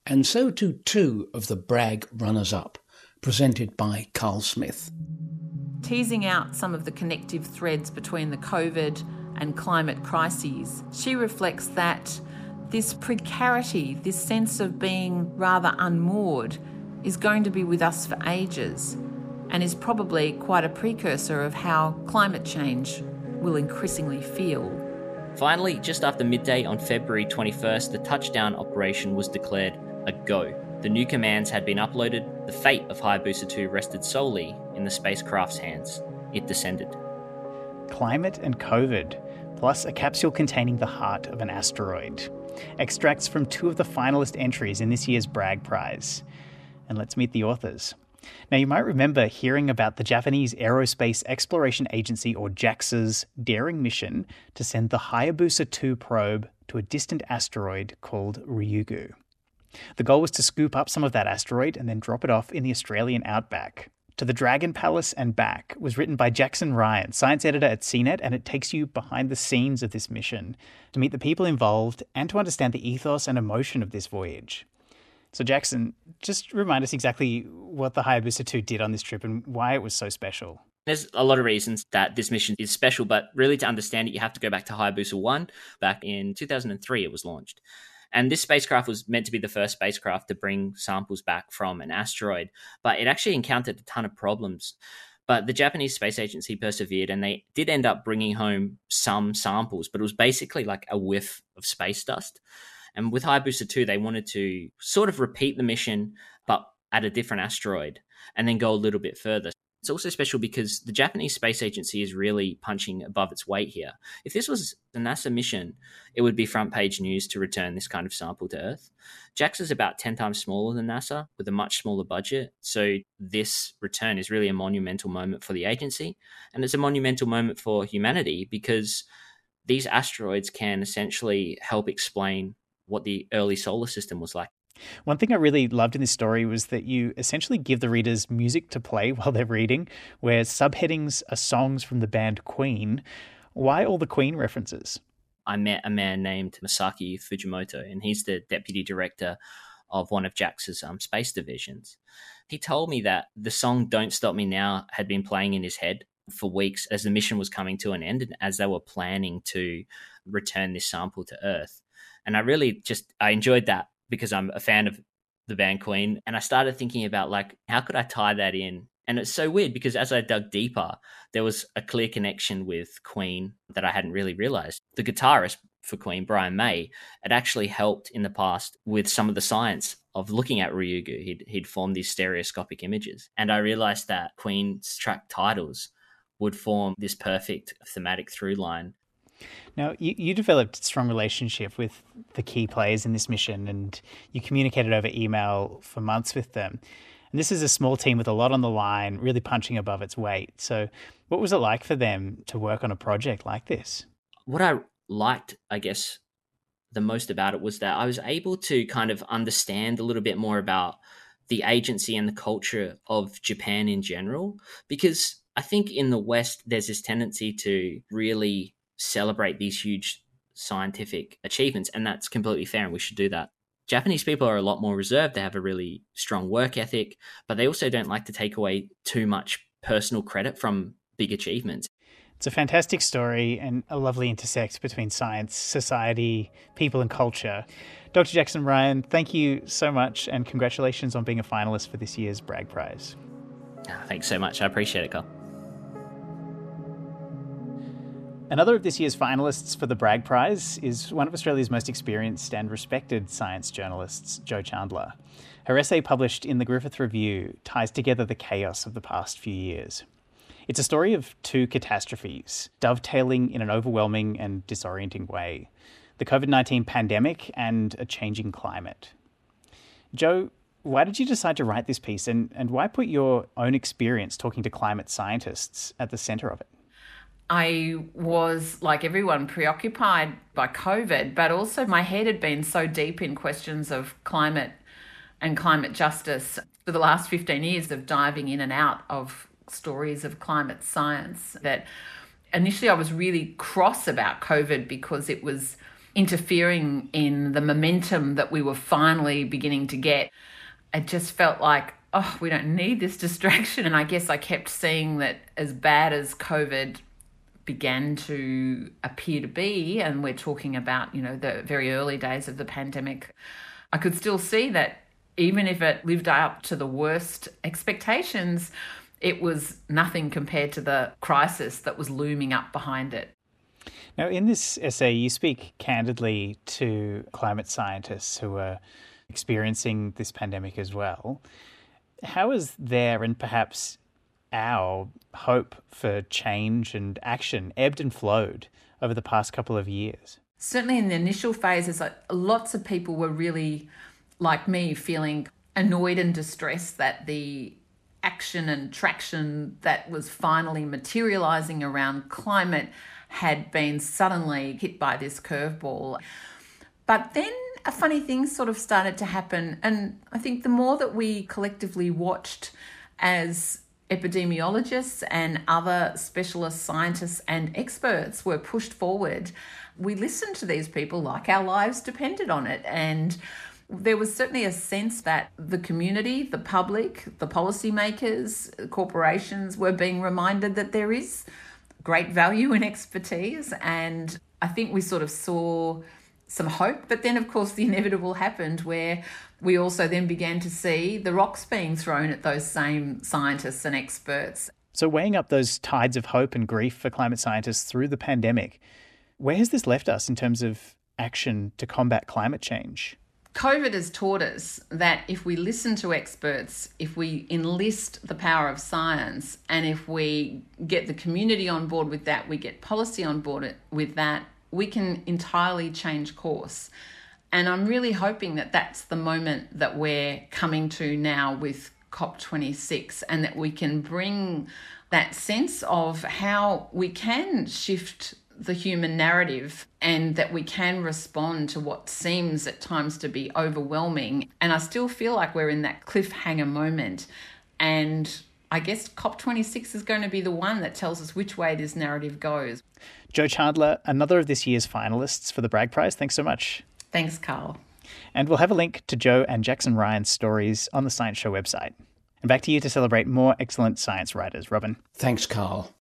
And so do two of the Bragg runners-up, presented by Carl Smith. Teasing out some of the connective threads between the COVID and climate crises, she reflects that this precarity, this sense of being rather unmoored, is going to be with us for ages and is probably quite a precursor of how climate change will increasingly feel. Finally, just after midday on February 21st, the touchdown operation was declared a go. The new commands had been uploaded. The fate of Hayabusa 2 rested solely in the spacecraft's hands. It descended. Climate and COVID, plus a capsule containing the heart of an asteroid. Extracts from two of the finalist entries in this year's Bragg Prize. And let's meet the authors. Now, you might remember hearing about the Japanese Aerospace Exploration Agency, or JAXA's, daring mission to send the Hayabusa 2 probe to a distant asteroid called Ryugu. The goal was to scoop up some of that asteroid and then drop it off in the Australian outback. To the Dragon Palace and Back was written by Jackson Ryan, science editor at CNET, and it takes you behind the scenes of this mission to meet the people involved and to understand the ethos and emotion of this voyage. So Jackson, just remind us exactly what the Hayabusa 2 did on this trip and why it was so special. There's a lot of reasons that this mission is special, but really to understand it, you have to go back to Hayabusa 1. Back in 2003, it was launched. And this spacecraft was meant to be the first spacecraft to bring samples back from an asteroid, but it actually encountered a ton of problems. But the Japanese Space Agency persevered, and they did end up bringing home some samples, but it was basically like a whiff of space dust. And with Hayabusa 2, they wanted to sort of repeat the mission, but at a different asteroid, and then go a little bit further. It's also special because the Japanese Space Agency is really punching above its weight here. If this was a NASA mission, it would be front page news to return this kind of sample to Earth. JAXA is about 10 times smaller than NASA with a much smaller budget. So this return is really a monumental moment for the agency. And it's a monumental moment for humanity because these asteroids can essentially help explain what the early solar system was like. One thing I really loved in this story was that you essentially give the readers music to play while they're reading, where subheadings are songs from the band Queen. Why all the Queen references? I met a man named Masaki Fujimoto, and he's the deputy director of one of JAXA's space divisions. He told me that the song Don't Stop Me Now had been playing in his head for weeks as the mission was coming to an end and as they were planning to return this sample to Earth. And I enjoyed that because I'm a fan of the band Queen. And I started thinking about, like, how could I tie that in? And it's so weird because as I dug deeper, there was a clear connection with Queen that I hadn't really realized. The guitarist for Queen, Brian May, had actually helped in the past with some of the science of looking at Ryugu. He'd formed these stereoscopic images. And I realized that Queen's track titles would form this perfect thematic through line. Now, you developed a strong relationship with the key players in this mission, and you communicated over email for months with them. And this is a small team with a lot on the line, really punching above its weight. So what was it like for them to work on a project like this? What I liked, I guess, the most about it was that I was able to kind of understand a little bit more about the agency and the culture of Japan in general, because I think in the West, there's this tendency to really celebrate these huge scientific achievements, and that's completely fair, and we should do that. Japanese people are a lot more reserved. They have a really strong work ethic, but they also don't like to take away too much personal credit from big achievements. It's a fantastic story and a lovely intersect between science, society, people and culture. Dr. Jackson Ryan, thank you so much, and congratulations on being a finalist for this year's Bragg Prize. Thanks so much. I appreciate it, Carl. Another of this year's finalists for the Bragg Prize is one of Australia's most experienced and respected science journalists, Jo Chandler. Her essay published in the Griffith Review ties together the chaos of the past few years. It's a story of two catastrophes, dovetailing in an overwhelming and disorienting way: the COVID-19 pandemic and a changing climate. Jo, why did you decide to write this piece, and why put your own experience talking to climate scientists at the centre of it? I was, like everyone, preoccupied by COVID, but also my head had been so deep in questions of climate and climate justice for the last 15 years of diving in and out of stories of climate science that initially I was really cross about COVID because it was interfering in the momentum that we were finally beginning to get. It just felt like, oh, we don't need this distraction. And I guess I kept seeing that as bad as COVID began to appear to be, and we're talking about, the very early days of the pandemic, I could still see that even if it lived up to the worst expectations, it was nothing compared to the crisis that was looming up behind it. Now, in this essay, you speak candidly to climate scientists who are experiencing this pandemic as well. How has their and perhaps our hope for change and action ebbed and flowed over the past couple of years? Certainly in the initial phases, lots of people were really, like me, feeling annoyed and distressed that the action and traction that was finally materialising around climate had been suddenly hit by this curveball. But then a funny thing sort of started to happen. And I think the more that we collectively watched as epidemiologists and other specialist scientists and experts were pushed forward, we listened to these people like our lives depended on it. And there was certainly a sense that the community, the public, the policymakers, corporations were being reminded that there is great value in expertise. And I think we sort of saw some hope. But then, of course, the inevitable happened, where we also then began to see the rocks being thrown at those same scientists and experts. So weighing up those tides of hope and grief for climate scientists through the pandemic, where has this left us in terms of action to combat climate change? COVID has taught us that if we listen to experts, if we enlist the power of science, and if we get the community on board with that, we get policy on board with that, we can entirely change course. And I'm really hoping that that's the moment that we're coming to now with COP26, and that we can bring that sense of how we can shift the human narrative and that we can respond to what seems at times to be overwhelming. And I still feel like we're in that cliffhanger moment. And I guess COP26 is going to be the one that tells us which way this narrative goes. Jo Chandler, another of this year's finalists for the Bragg Prize. Thanks so much. Thanks, Carl. And we'll have a link to Jo and Jackson Ryan's stories on the Science Show website. And back to you to celebrate more excellent science writers, Robin. Thanks, Carl.